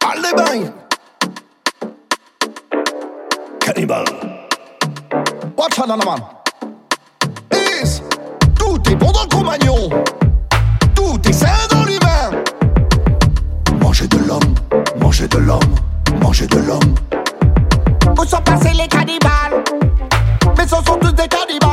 salle des bains. Cannibal. Watch out, man. Is, tout est bon dans le Cro-Magnon. Tout est sain dans l'humain. Manger de l'homme, manger de l'homme, manger de l'homme. Où sont passés les cannibales? Mais ce sont tous des cannibales.